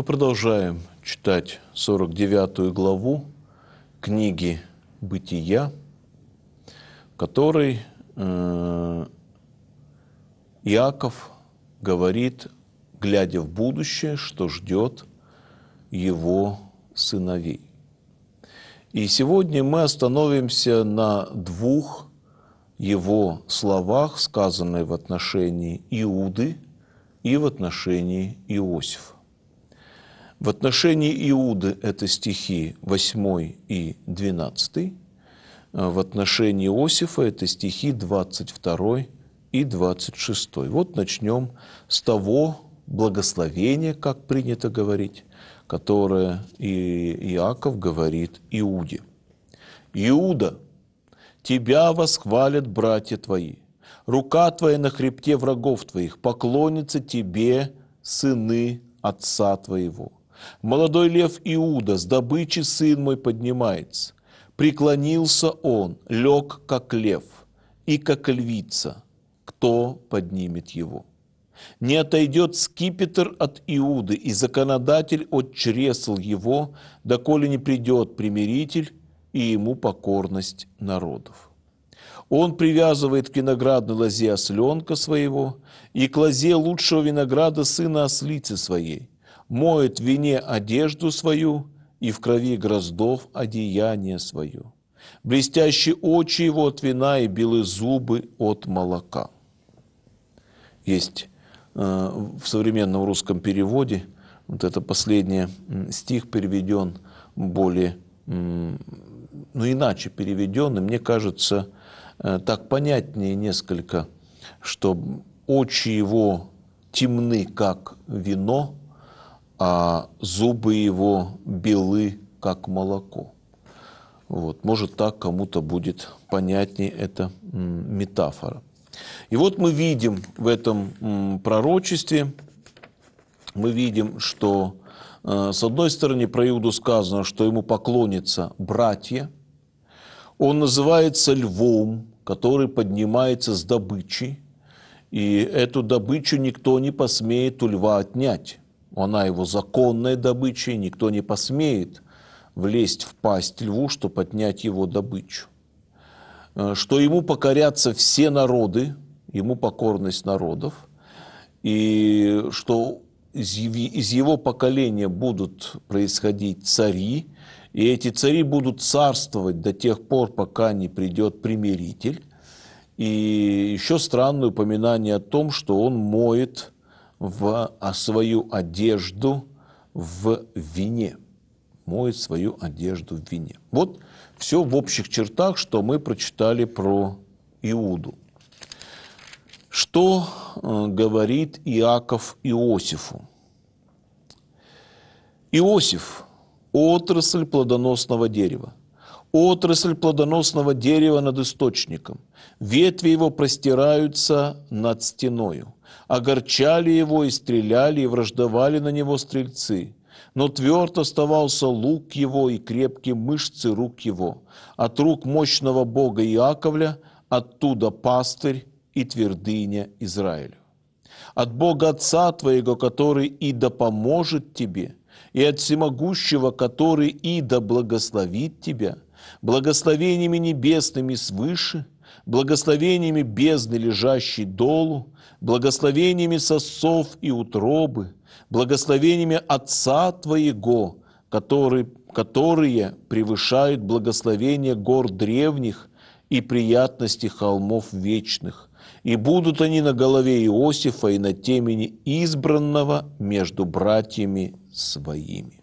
продолжаем читать 49 главу книги «Бытия», в которой Иаков говорит, глядя в будущее, что ждет его сыновей. И сегодня мы остановимся на двух его словах, сказанных в отношении Иуды и в отношении Иосифа. В отношении Иуды это стихи 8 и 12, в отношении Иосифа это стихи 22 и 26. Вот начнем с того благословения, как принято говорить, которое Иаков говорит Иуде. «Иуда, тебя восхвалят братья твои, рука твоя на хребте врагов твоих, поклонятся тебе сыны отца твоего. Молодой лев Иуда, с добычи сын мой поднимается. Преклонился он, лег, как лев, и как львица. Кто поднимет его? Не отойдет скипетр от Иуды, и законодатель от чресл его, доколе не придет примиритель, и ему покорность народов. Он привязывает к виноградной лозе осленка своего, и к лозе лучшего винограда сына ослицы своей, моет в вине одежду свою, и в крови гроздов одеяние свое. Блестящие очи его от вина, и белые зубы от молока». Есть в современном русском переводе, вот это последний стих переведен более, иначе переведен, и мне кажется, так понятнее несколько, что очи его темны, как вино, а зубы его белы, как молоко. Вот. Может, так кому-то будет понятнее эта метафора. И вот мы видим в этом пророчестве, мы видим, что с одной стороны про Иуду сказано, что ему поклонятся братья. Он называется львом, который поднимается с добычей, и эту добычу никто не посмеет у льва отнять. Она его законная добыча, и никто не посмеет влезть в пасть льву, чтобы отнять его добычу. Что ему покорятся все народы, ему покорность народов, и что из его поколения будут происходить цари, и эти цари будут царствовать до тех пор, пока не придет примиритель. И еще странное упоминание о том, что он моет свою одежду в вине. Моет свою одежду в вине. Вот все в общих чертах, что мы прочитали про Иуду. Что говорит Иаков Иосифу? Иосиф – отрасль плодоносного дерева. Отрасль плодоносного дерева над источником. Ветви его простираются над стеною. Огорчали его и стреляли, и враждовали на него стрельцы. Но тверд оставался лук его и крепкие мышцы рук его. От рук мощного Бога Иаковля, оттуда пастырь и твердыня Израилю. От Бога Отца твоего, который и да поможет тебе, и от Всемогущего, который и да благословит тебя, благословениями небесными свыше, благословениями бездны, лежащей долу, благословениями сосцов и утробы, благословениями Отца твоего, которые превышают благословения гор древних и приятности холмов вечных. И будут они на голове Иосифа и на темени избранного между братьями своими.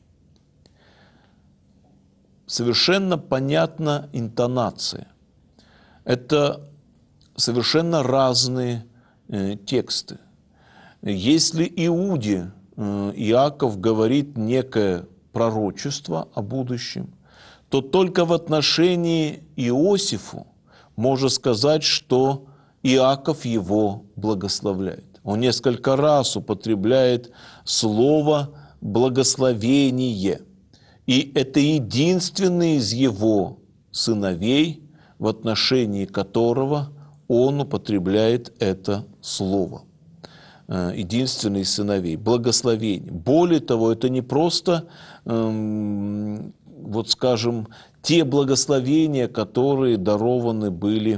Совершенно понятна интонация. Это совершенно разные тексты. Если Иуде Иаков говорит некое пророчество о будущем, то только в отношении Иосифу можно сказать, что Иаков его благословляет. Он несколько раз употребляет слово «благословение». И это единственный из его сыновей, в отношении которого он употребляет это слово. единственный из сыновей, благословение. Более того, это не просто, вот скажем, те благословения, которые дарованы были,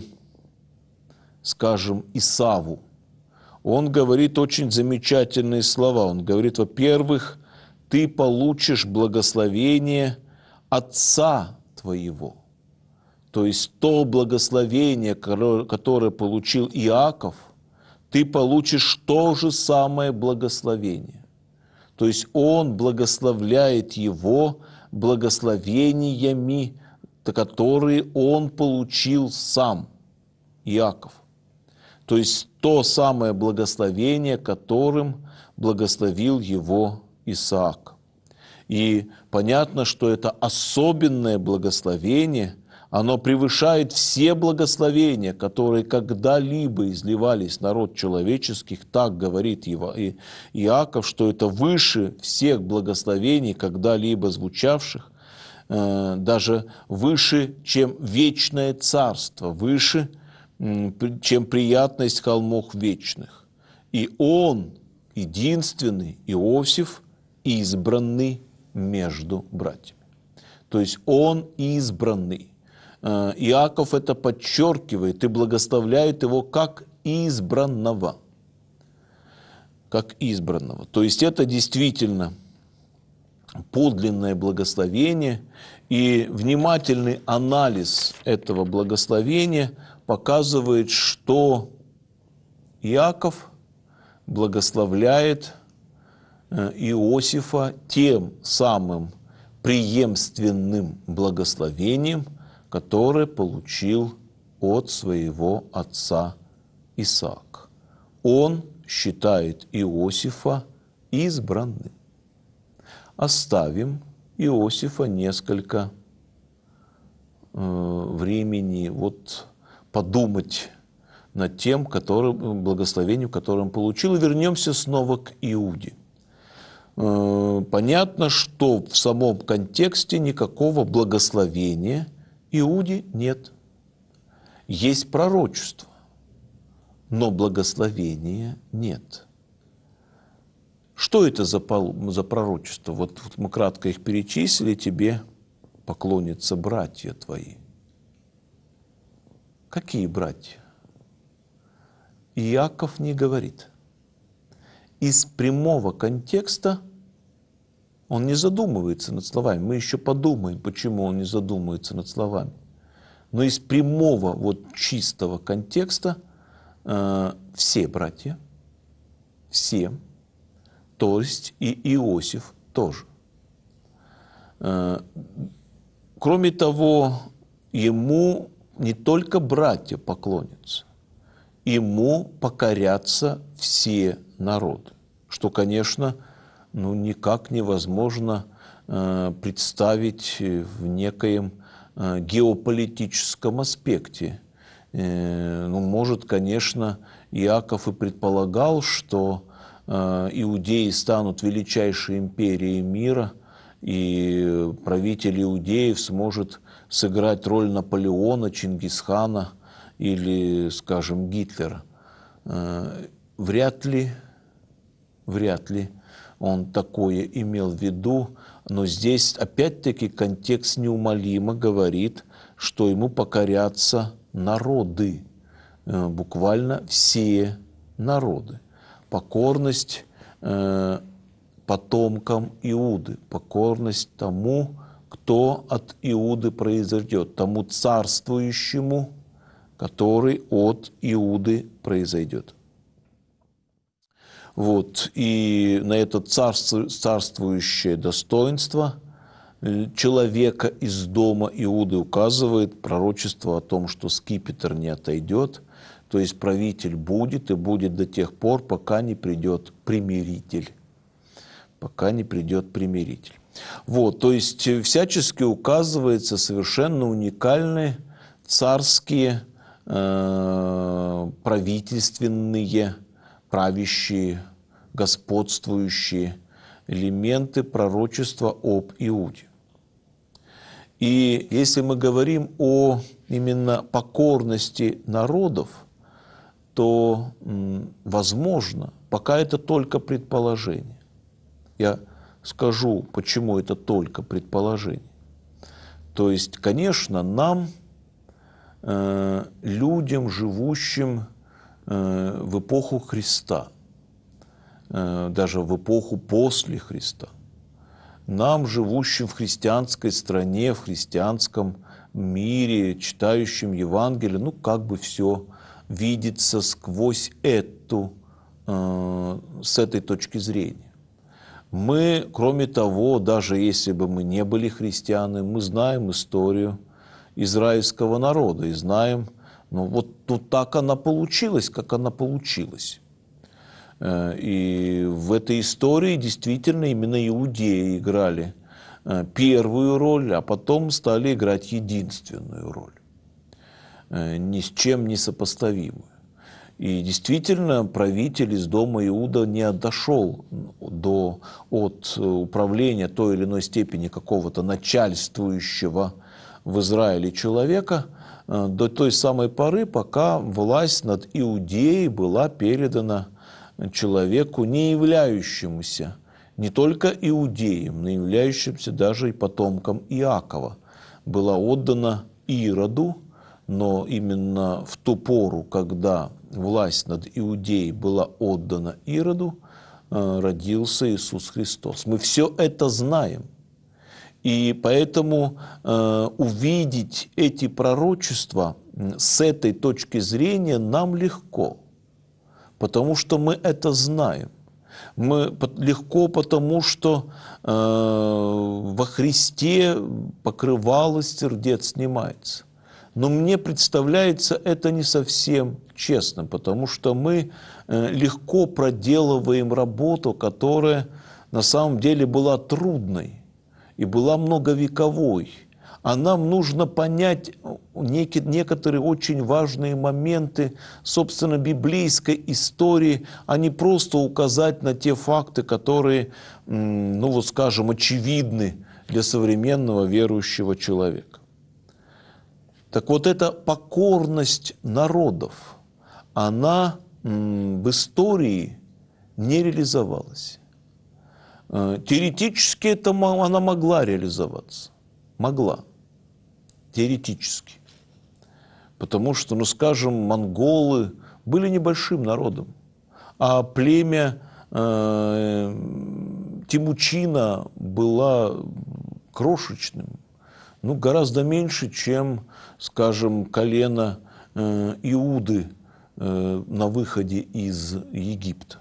скажем, Исаву. Он говорит очень замечательные слова. Он говорит, во-первых, ты получишь благословение отца твоего. То есть то благословение, которое получил Иаков, ты получишь то же самое благословение. То есть он благословляет его благословениями, которые он получил сам, Иаков. То есть то самое благословение, которым благословил его Исаак. И понятно, что это особенное благословение, оно превышает все благословения, которые когда-либо изливались на род человеческих. Так говорит Иаков, что это выше всех благословений, когда-либо звучавших, даже выше, чем вечное царство, выше, чем приятность холмов вечных. И он, единственный Иосиф, избранный между братьями. То есть он избранный. Иаков это подчеркивает и благословляет его как избранного. Как избранного. То есть это действительно подлинное благословение, и внимательный анализ этого благословения показывает, что Иаков благословляет Иосифа тем самым преемственным благословением, которое получил от своего отца Исаак. Он считает Иосифа избранным. Оставим Иосифа несколько времени подумать над тем благословением, которое он получил, и вернемся снова к Иуде. Понятно, что в самом контексте никакого благословения Иуде нет. Есть пророчество, но благословения нет. Что это за пророчество? Вот мы кратко их перечислили, тебе поклонятся братья твои. Какие братья? Иаков не говорит. Из прямого контекста он не задумывается над словами. Мы еще подумаем, почему он не задумывается над словами. Но из прямого, чистого контекста все братья, все, то есть и Иосиф тоже. Кроме того, ему не только братья поклонятся, ему покорятся все народы, что, конечно, никак невозможно представить в некоем геополитическом аспекте. Может, конечно, Иаков и предполагал, что иудеи станут величайшей империей мира, и правитель иудеев сможет сыграть роль Наполеона, Чингисхана или, скажем, Гитлера. Вряд ли он такое имел в виду, но здесь опять-таки контекст неумолимо говорит, что ему покорятся народы, буквально все народы. Покорность потомкам Иуды, покорность тому, кто от Иуды произойдет, тому царствующему, который от Иуды произойдет. И на это царствующее достоинство человека из дома Иуды указывает пророчество о том, что скипетр не отойдет, то есть правитель будет и будет до тех пор, пока не придет примиритель. Пока не придет примиритель. То есть всячески указывается совершенно уникальные царские, правительственные, правящие, господствующие элементы пророчества об Иуде. И если мы говорим о именно покорности народов, то возможно, пока это только предположение. Я скажу, почему это только предположение. То есть, конечно, нам, людям, живущим в эпоху Христа, даже в эпоху после Христа, нам, живущим в христианской стране, в христианском мире, читающим Евангелие, ну, как бы все видится сквозь эту, с этой точки зрения. Мы, кроме того, даже если бы мы не были христианами, мы знаем историю израильского народа и знаем, ну, вот тут так она получилась, как она получилась. И в этой истории действительно именно иудеи играли первую роль, а потом стали играть единственную роль, ни с чем не сопоставимую. И действительно, правитель из дома Иуда не дошел от управления той или иной степени какого-то начальствующего в Израиле человека до той самой поры, пока власть над Иудеей была передана человеку, не являющемуся не только иудеем, но являющимся даже и потомком Иакова. Была отдана Ироду, но именно в ту пору, когда власть над Иудеей была отдана Ироду, родился Иисус Христос. Мы все это знаем. И поэтому увидеть эти пророчества с этой точки зрения нам легко, потому что мы это знаем. Легко, потому что во Христе покрывало сердец снимается. Но мне представляется это не совсем честно, потому что мы легко проделываем работу, которая на самом деле была трудной и была многовековой. А нам нужно понять некоторые очень важные моменты, собственно, библейской истории, а не просто указать на те факты, которые, ну вот скажем, очевидны для современного верующего человека. Так вот, эта покорность народов, она в истории не реализовалась. Теоретически она могла реализоваться. Могла. Теоретически. Потому что, ну скажем, монголы были небольшим народом, а племя Темучина было крошечным, ну гораздо меньше, чем, скажем, колено Иуды на выходе из Египта.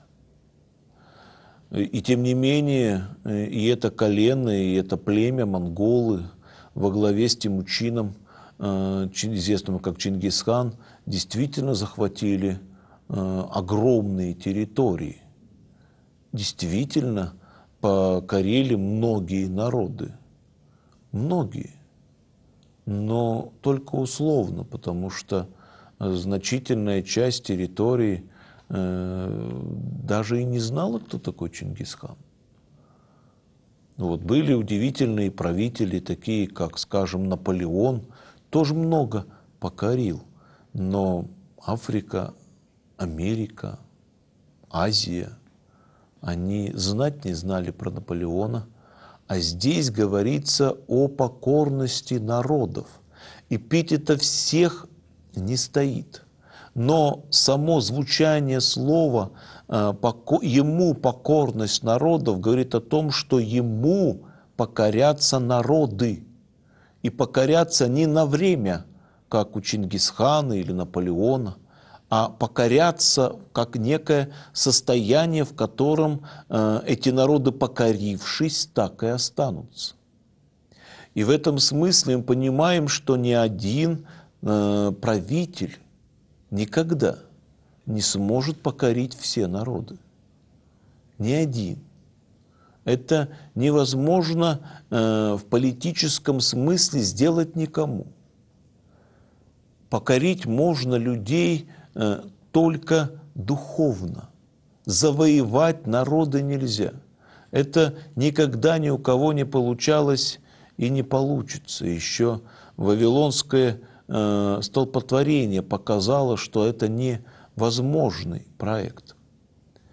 И тем не менее, и это колено, и это племя, монголы, во главе с Темучином, известным как Чингисхан, действительно захватили огромные территории. Действительно покорили многие народы. Многие. Но только условно, потому что значительная часть территории даже и не знала, кто такой Чингисхан. Вот, были удивительные правители, такие как, скажем, Наполеон, тоже много покорил. Но Африка, Америка, Азия, они знать не знали про Наполеона. А здесь говорится о покорности народов. Эпитета всех не стоит. Но само звучание слова «ему покорность народов» говорит о том, что ему покорятся народы. И покорятся не на время, как у Чингисхана или Наполеона, а покорятся как некое состояние, в котором эти народы, покорившись, так и останутся. И в этом смысле мы понимаем, что ни один правитель никогда не сможет покорить все народы. Ни один. Это невозможно в политическом смысле сделать никому. Покорить можно людей только духовно. Завоевать народы нельзя. Это никогда ни у кого не получалось и не получится. Еще вавилонское столпотворение показало, что это невозможный проект.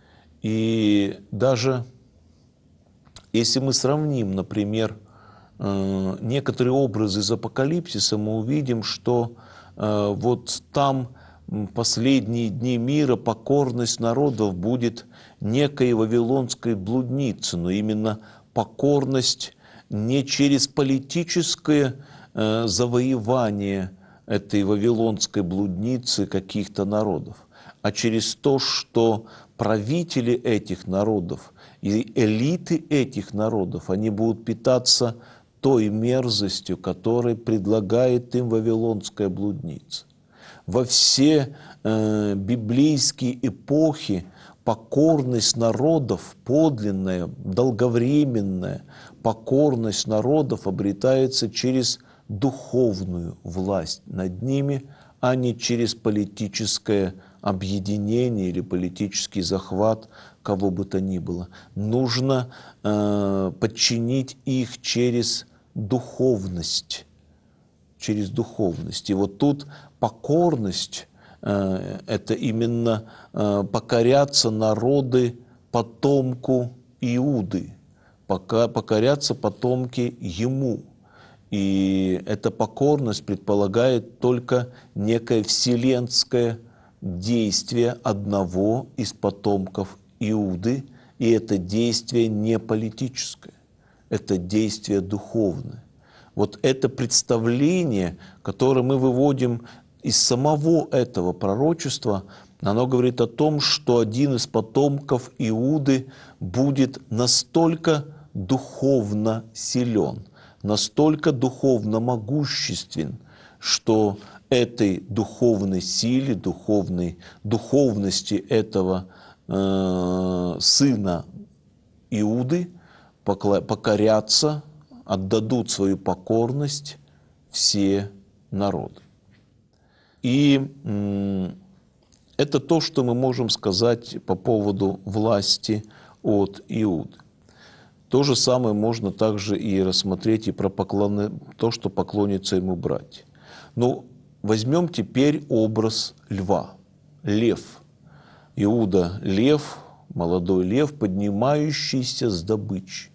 И даже если мы сравним, например, некоторые образы из Апокалипсиса, мы увидим, что вот там последние дни мира покорность народов будет некой вавилонской блудницы, но именно покорность не через политическое завоевание этой вавилонской блудницы каких-то народов, а через то, что правители этих народов и элиты этих народов, они будут питаться той мерзостью, которой предлагает им вавилонская блудница. Во все библейские эпохи покорность народов, подлинная, долговременная покорность народов обретается через духовную власть над ними, а не через политическое объединение или политический захват кого бы то ни было. Нужно подчинить их через духовность. Через духовность. И вот тут покорность это именно покорятся народы потомку Иуды, покорятся потомки ему. И эта покорность предполагает только некое вселенское действие одного из потомков Иуды, и это действие не политическое, это действие духовное. Вот это представление, которое мы выводим из самого этого пророчества, оно говорит о том, что один из потомков Иуды будет настолько духовно силен, настолько духовно могуществен, что этой духовной силе, духовности этого сына Иуды покорятся, отдадут свою покорность все народы. И это то, что мы можем сказать по поводу власти от Иуды. То же самое можно также и рассмотреть и про то, что поклонятся ему братья. Ну, возьмем теперь образ льва. Лев. Иуда – лев, молодой лев, поднимающийся с добычей.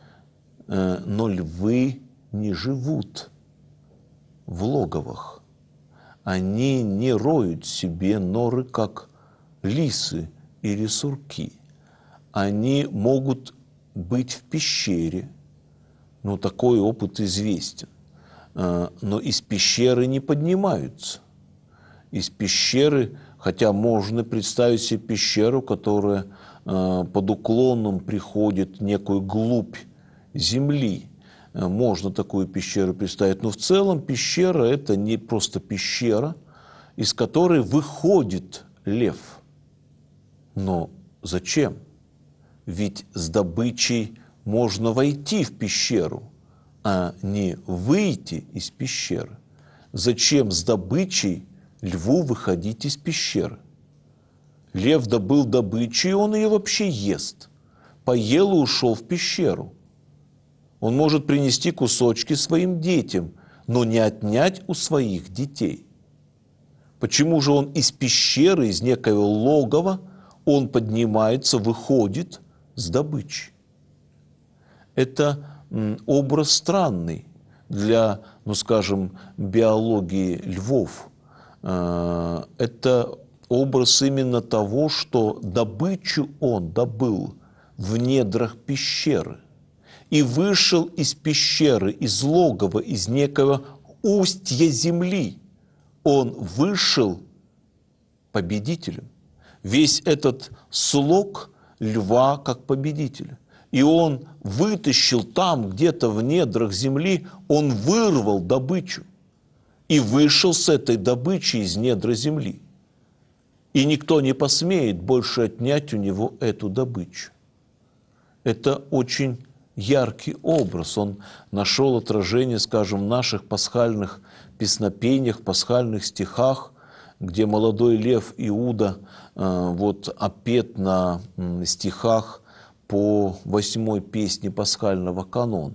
Но львы не живут в логовах. Они не роют себе норы, как лисы или сурки. Они могут быть в пещере, но такой опыт известен. Но из пещеры не поднимаются. Из пещеры, хотя можно представить себе пещеру, которая под уклоном приходит в некую глубь земли. Можно такую пещеру представить. Но в целом пещера – это не просто пещера, из которой выходит лев. Но зачем? Ведь с добычей можно войти в пещеру, а не выйти из пещеры. Зачем с добычей льву выходить из пещеры? Лев добыл добычу, и он ее вообще ест. Поел и ушел в пещеру. Он может принести кусочки своим детям, но не отнять у своих детей. Почему же он из пещеры, из некого логова, он поднимается, выходит с добычей? Это образ странный для, ну скажем, биологии львов. Это образ именно того, что добычу он добыл в недрах пещеры и вышел из пещеры, из логова, из некого устья земли. Он вышел победителем. Весь этот слог льва как победителя. И он вытащил там, где-то в недрах земли, он вырвал добычу и вышел с этой добычей из недр земли. И никто не посмеет больше отнять у него эту добычу. Это очень яркий образ. Он нашел отражение, скажем, в наших пасхальных песнопениях, пасхальных стихах, где молодой лев Иуда опет на стихах по 8-й песне пасхального канона,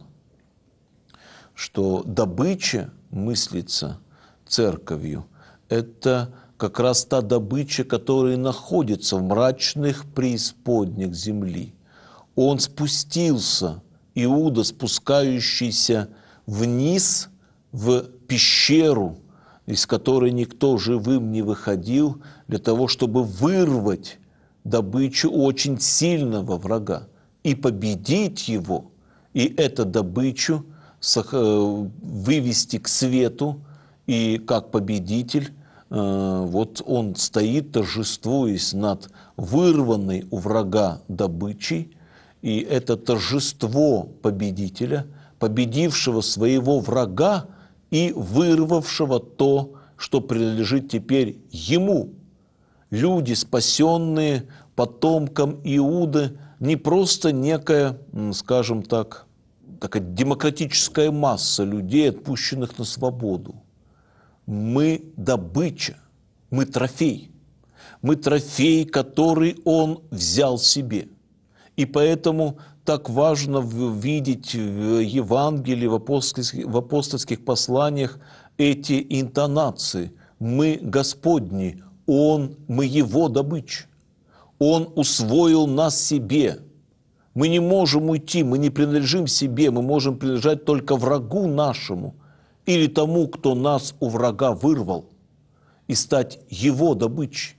что добыча мыслится церковью – это как раз та добыча, которая находится в мрачных преисподнях земли. Он спустился, Иуда, спускающийся вниз в пещеру, из которой никто живым не выходил, для того, чтобы вырвать добычу очень сильного врага и победить его, и эту добычу вывести к свету, и как победитель, вот он стоит, торжествуясь над вырванной у врага добычей, и это торжество победителя, победившего своего врага и вырвавшего то, что принадлежит теперь ему. Люди, спасенные потомкам Иуды, не просто некая, скажем так, такая демократическая масса людей, отпущенных на свободу. Мы добыча, мы трофей. Мы трофей, который он взял себе. И поэтому так важно видеть в Евангелии, в апостольских посланиях эти интонации. Мы Господни, мы Его добыча. Он усвоил нас себе. Мы не можем уйти, мы не принадлежим себе, мы можем принадлежать только врагу нашему или тому, кто нас у врага вырвал, и стать Его добычей.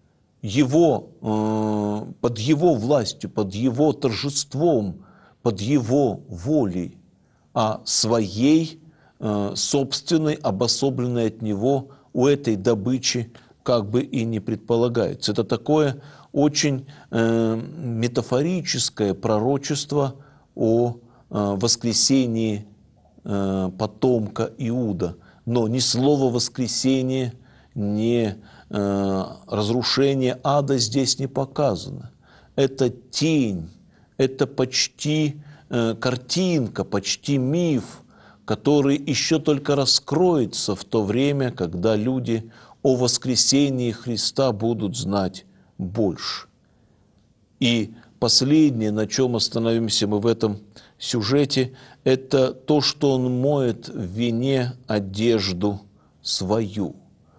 Под Его властью, под Его торжеством, под Его волей, а своей, собственной, обособленной от Него, у этой добычи как бы и не предполагается. Это такое очень метафорическое пророчество о воскресении потомка Иуда. Но ни слова воскресения, ни разрушение ада здесь не показано. Это тень, это почти картинка, почти миф, который еще только раскроется в то время, когда люди о воскресении Христа будут знать больше. И последнее, на чем остановимся мы в этом сюжете, это то, что он моет в вине одежду свою.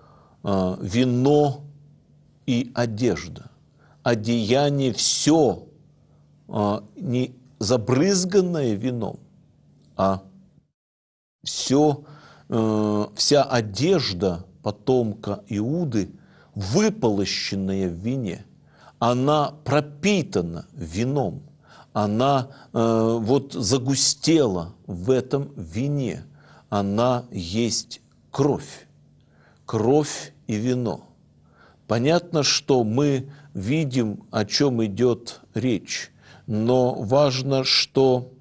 Вино и одежда. Одеяние все не забрызганное вином, а вся одежда потомка Иуды, выполощенная в вине, она пропитана вином, она вот загустела в этом вине, она есть кровь. Кровь и вино. Понятно, что мы видим, о чем идет речь, но важно, что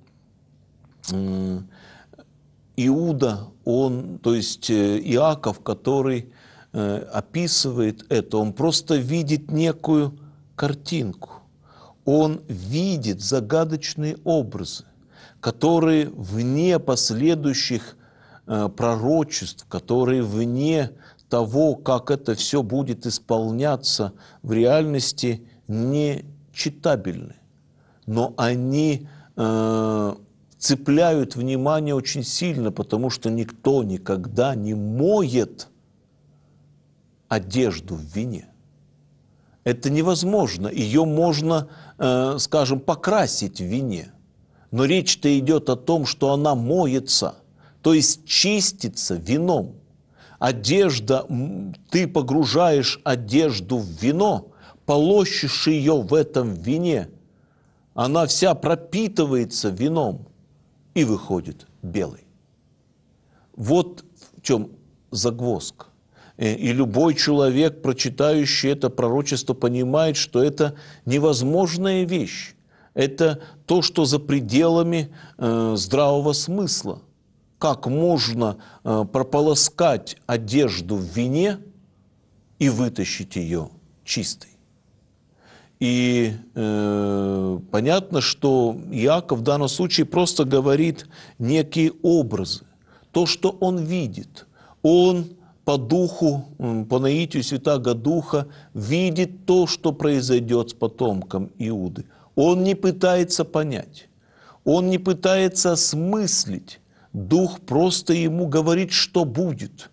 Иуда, то есть Иаков, который описывает это, он просто видит некую картинку. Он видит загадочные образы, которые вне последующих пророчеств, которые вне того, как это все будет исполняться в реальности, не читабельны. Но они цепляют внимание очень сильно, потому что никто никогда не моет одежду в вине. Это невозможно. Ее можно, скажем, покрасить в вине. Но речь-то идет о том, что она моется, то есть чистится вином. Одежда, ты погружаешь одежду в вино, полощешь ее в этом вине, она вся пропитывается вином и выходит белой. Вот в чем загвоздка. И любой человек, прочитающий это пророчество, понимает, что это невозможная вещь. Это то, что за пределами здравого смысла. Как можно прополоскать одежду в вине и вытащить ее чистой? И понятно, что Иаков в данном случае просто говорит некие образы. То, что он видит. Он по духу, по наитию Святаго Духа видит то, что произойдет с потомком Иуды. Он не пытается понять. Он не пытается осмыслить. Дух просто ему говорит, что будет.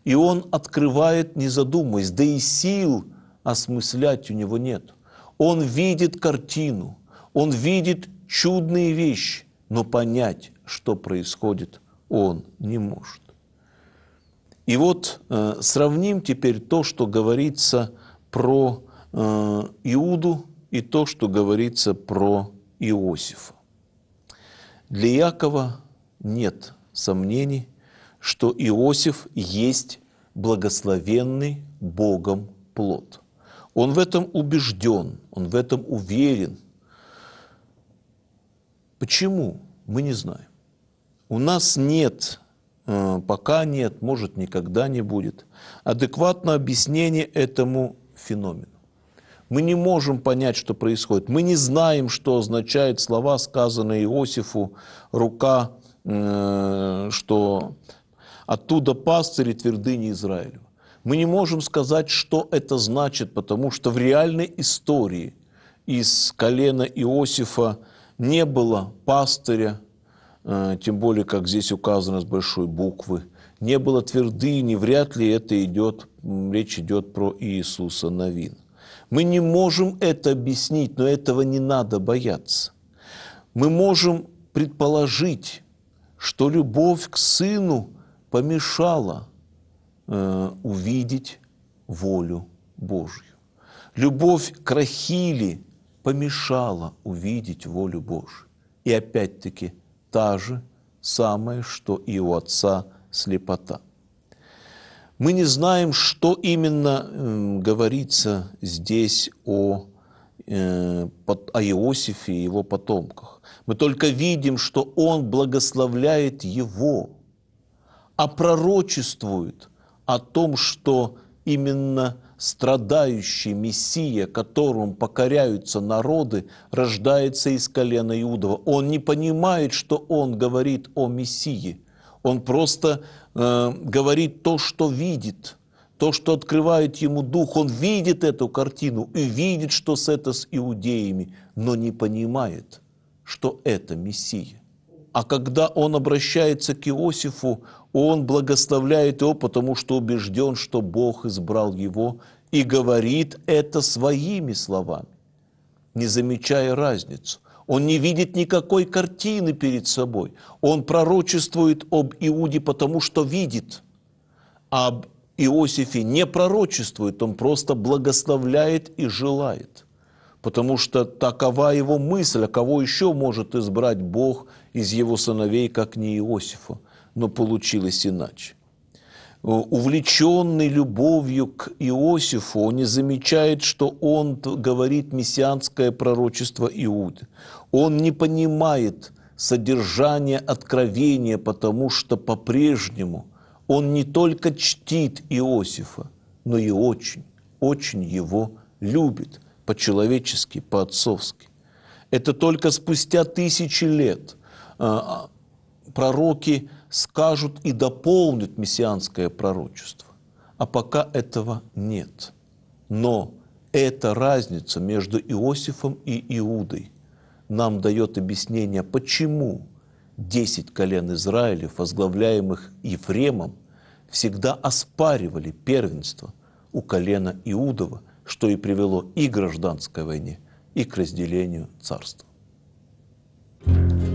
И он открывает, не задумываясь, да и сил осмыслять у него нет. Он видит картину, он видит чудные вещи, но понять, что происходит, он не может. И вот сравним теперь то, что говорится про Иуду, и то, что говорится про Иосифа. Для Иакова нет сомнений, что Иосиф есть благословенный Богом плод. Он в этом убежден, он в этом уверен. Почему? Мы не знаем. У нас нет, пока нет, может, никогда не будет, адекватного объяснения этому феномену. Мы не можем понять, что происходит. Мы не знаем, что означают слова, сказанные Иосифу, рука, что оттуда пастырь и твердыни Израилю. Мы не можем сказать, что это значит, потому что в реальной истории из колена Иосифа не было пастыря, тем более, как здесь указано с большой буквы, не было твердыни, вряд ли это идет, речь идет про Иисуса Навина. Мы не можем это объяснить, но этого не надо бояться. Мы можем предположить, что любовь к Сыну помешала увидеть волю Божью. Любовь к Рахиле помешала увидеть волю Божью. И опять-таки та же самое, что и у отца слепота. Мы не знаем, что именно говорится здесь о Иосифе и его потомках. Мы только видим, что он благословляет его, а пророчествует о том, что именно страдающий Мессия, которому покоряются народы, рождается из колена Иудова. Он не понимает, что он говорит о Мессии. Он просто говорит то, что видит, то, что открывает ему Дух. Он видит эту картину и видит, что это с иудеями, но не понимает, что это Мессия. А когда он обращается к Иосифу, он благословляет его, потому что убежден, что Бог избрал его, и говорит это своими словами, не замечая разницу. Он не видит никакой картины перед собой. Он пророчествует об Иуде, потому что видит. А об Иосифе не пророчествует, он просто благословляет и желает. Потому что такова его мысль, а кого еще может избрать Бог из его сыновей, как не Иосифа? Но получилось иначе. Увлеченный любовью к Иосифу, он не замечает, что он говорит мессианское пророчество Иуды. Он не понимает содержание откровения, потому что по-прежнему он не только чтит Иосифа, но и очень, очень его любит по-человечески, по-отцовски. Это только спустя тысячи лет пророки скажут и дополнят мессианское пророчество. А пока этого нет. Но эта разница между Иосифом и Иудой нам дает объяснение, почему 10 колен Израилев, возглавляемых Ефремом, всегда оспаривали первенство у колена Иудова, что и привело и к гражданской войне, и к разделению царства.